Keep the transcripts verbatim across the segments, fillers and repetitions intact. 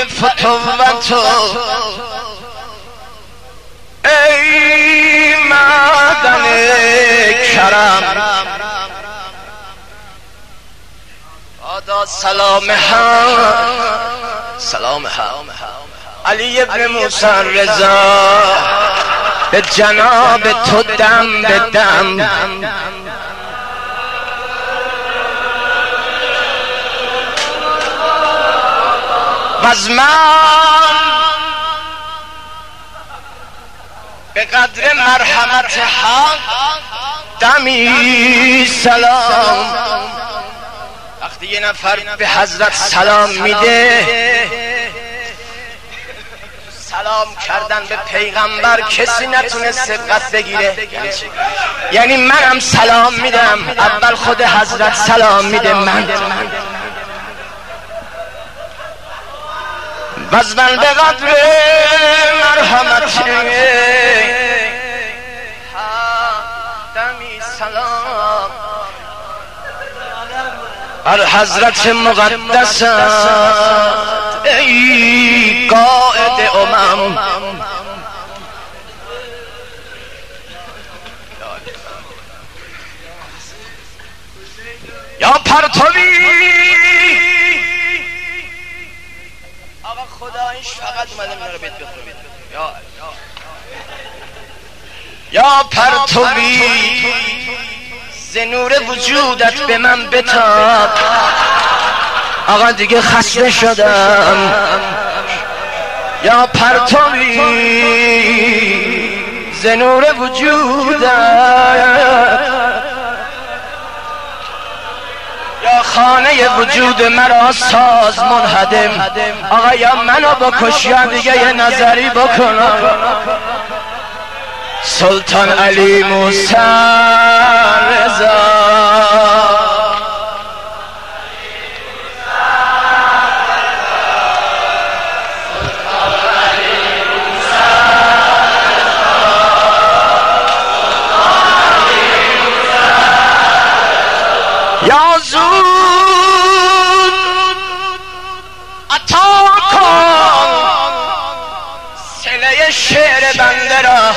فتوتو ای معدن کرم آدا سلام هم سلام هم علی ابن موسی رضا به جناب تو دم به دم وز من به قدر مرحمت حق دمی سلام. وقتی یه نفر به حضرت سلام میده، سلام کردن به پیغمبر کسی نتونه سبقت بگیره. یعنی منم سلام میدم، اول خود حضرت سلام میده من. وز من به قدر مرحمت دمی سلام بر حضرت مقدس ای قائد امم. یا پرتوی آقا خدایش فقط اومده من رو بیت بخونید. یا یا پرتوی ز نور وجودت به من بتاب. آقا دیگه خسته شدم. یا پرتوی ز نور وجودت یا خانه وجود مرا ساز منهدم. آقا یا منو بکش یا دیگه یه نظری بکنم. سلطان علی موسی رضا یا زود عطا کن صله شعر بنده را.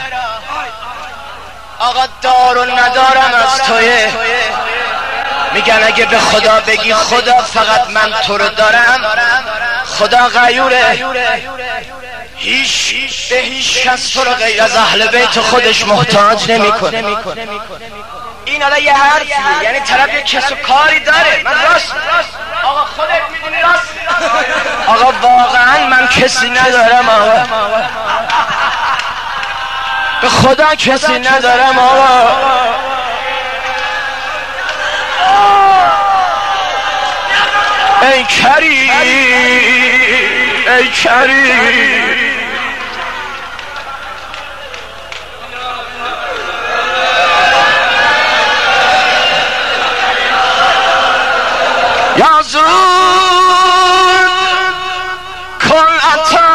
آقا دار و ندارم از تویه. میگن اگه به خدا بگی خدا فقط من تو رو دارم، خدا غیوره، هیچ به هیچ کس تو رو غیر از اهل بیت خودش محتاج نمیکنه. این حالا یه حرفیه، یعنی طرف یه کس و کاری داره. من راست آقا خودت میدونی راست. آقا واقعا من کسی ندارم آقا، به خدا کسی ندارم آقا. ای کریم ای کریم یا زود کن عطا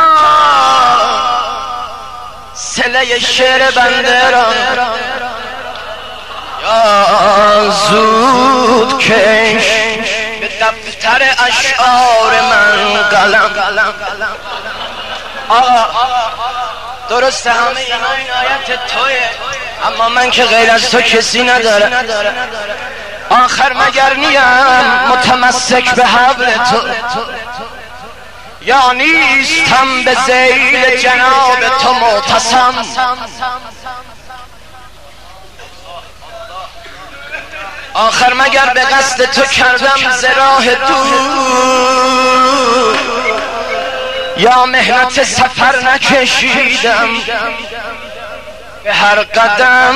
صله شعر بنده را. یا زود کش به دفتر اشعار من قلم. آقا درسته همه اینا عنایت تویه، اما من که غیر از تو کسی نداره. آخر مگر نیم متمسک به حبل تو، یا نیستم به ذیل جناب تو معتصم. آخر مگر به قصد تو کردم ز راه دور، یا مهنت سفر نکشیدم به هر قدم.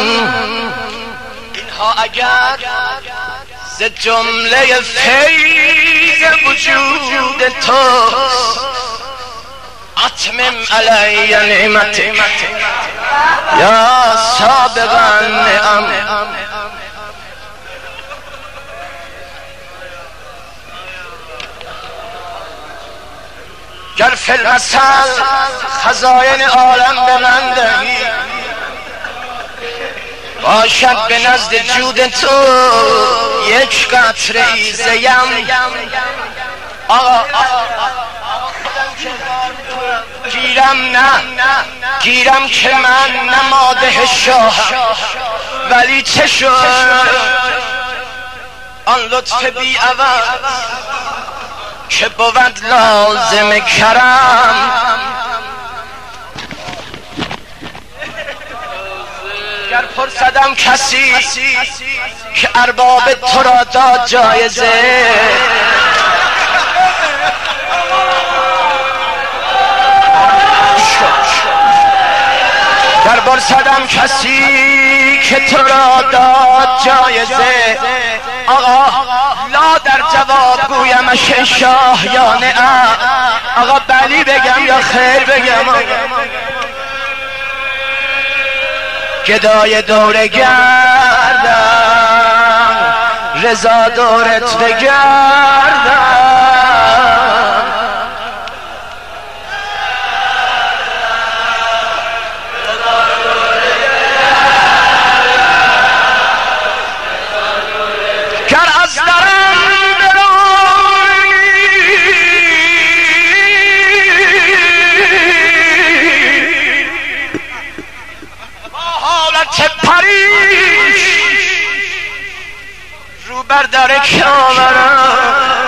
اینها اگر ز جمله فیض وجود تو اتمم علی نعمتک یا سابق النعم. گر فی المثل خزاین عالم به من دهی، باشد به نزد جود تو یک قطره ای زیم. آقا گیرم نه گیرم که من نماده شاه ولی چه شد آن لطف بی عوض که بود لازم کرم گر پرسدم کسی که ارباب تو را داد جایزه گر پرسدم کسی که تو را داد جایزه آقا لا در جواب گویمش شاه یا نه آقا بلی بگم یا خیر بگم گدای دور گردم رضا دورت بگردم گر از درم حالت پریش رو بر در کامرم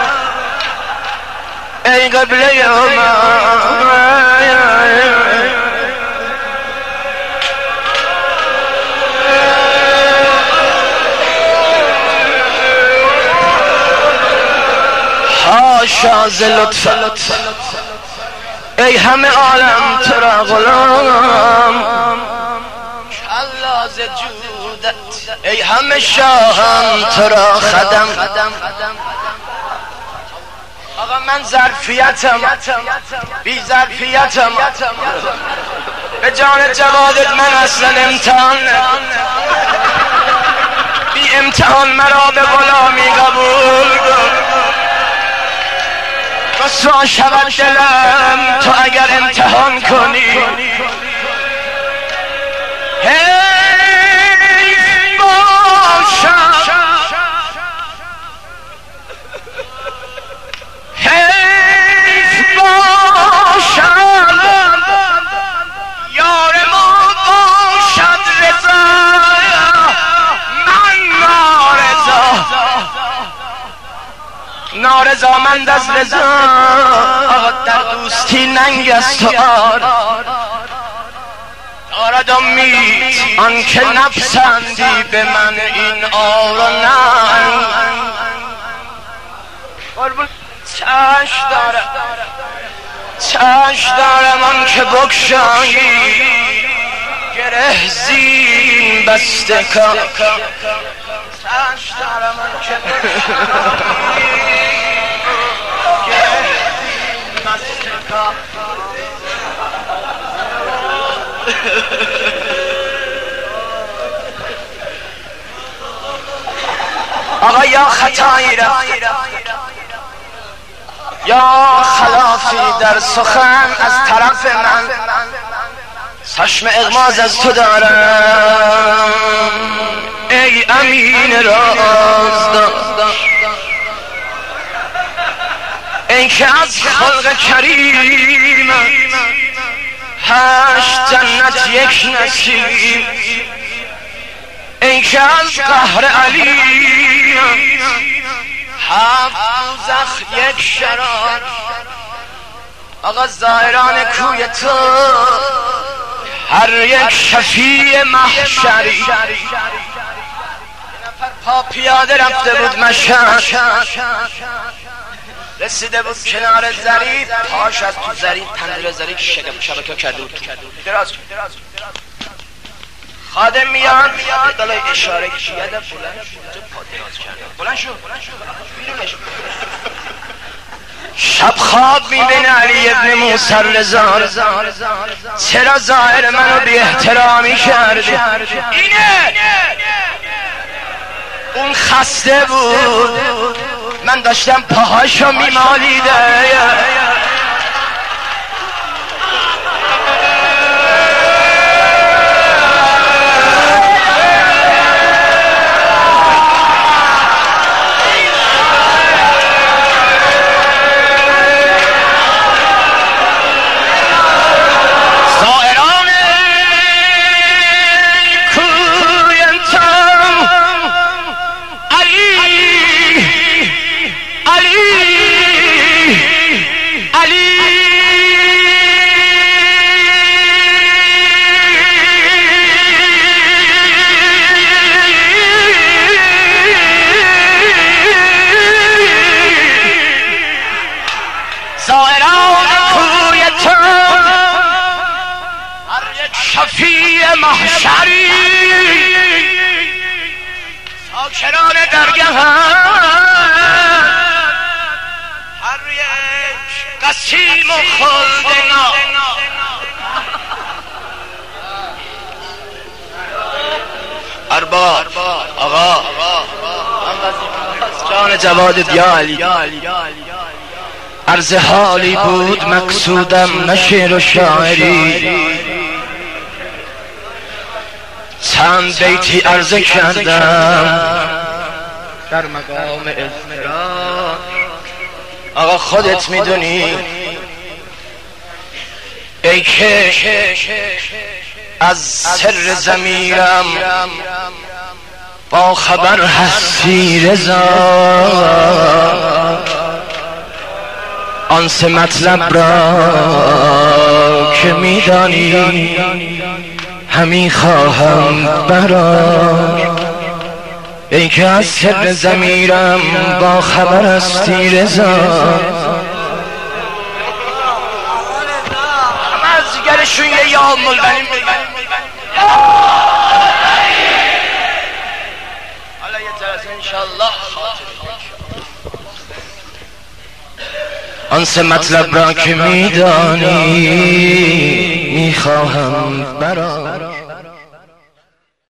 ای قبله من حاشا ز لطف ای همه عالم تو را غلام کلا ز جودت ای همه شاهم تو را خدم آقا من ظرفیتم بی ظرفیتم به جان جوادت من اصلا امتحان بی امتحان مرا به غلامی قبول کن رسوا شود دلم تو اگر امتحان کنی حیف باشم حیف باشم یار ما باشد رضا من نارضا نارضامند از رضا آقا در دوستی ننگ است و آر دارد امید آن که نپسندی به من این آر و ننگ چش دارم چش دارم آن که بکشایی گره زین بسته کن چش دارم آن که بکشایی گره زین بسته کن آقا یا خطایی رفت یا خلافی در سخن از طرف من چشم اغماز از تو دارم ای امین رازدار ای که از خلق کریم هشت جنت یک نصیب ای که از قهر علی هفت دوزخ یک شرار آقا زائران کوی تو هر یک شفیع محشری یه نفر پا پیاده رفته بود مشهد رسیده بود کنار زریب پاش از تو زریب تندر زریب شبکه کرده بود دراز خادم میاد دلای اشاره کشید بلند شو پا دراز کرده بلند شو بیرونش شب خواب میبینه علی ابن موسی رضا چرا ظاهر منو بی احترامی کردی اینه اون خسته بود من داشتم پاهاشو میمالیده زائران کوی تو هر یک شفیع محشری ساکنان درگه هر یک قسیم و خلدنا ارباب آقا جان جواد دیالی عرض حالی بود مقصودم نه شعر و شاعری چند بیتی عرضه کردم در مقام اضطرار آقا خودت میدونی ای که از سر ضمیرم با خبر هستی رضا آن سه مطلب را که میدانی همی خواهم برار ای که از سر ضمیرم با خبر هستی رضا همه از دیگرشون یه یا ملبنیم حالا یه جلسه انشاءالله آن سه مطلب را که میدانی میخواهم برار